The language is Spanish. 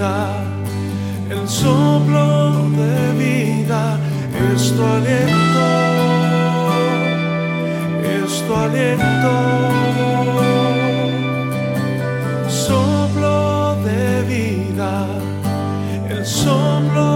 vida, el soplo de vida, es tu aliento, es tu aliento. Soplo de vida, el soplo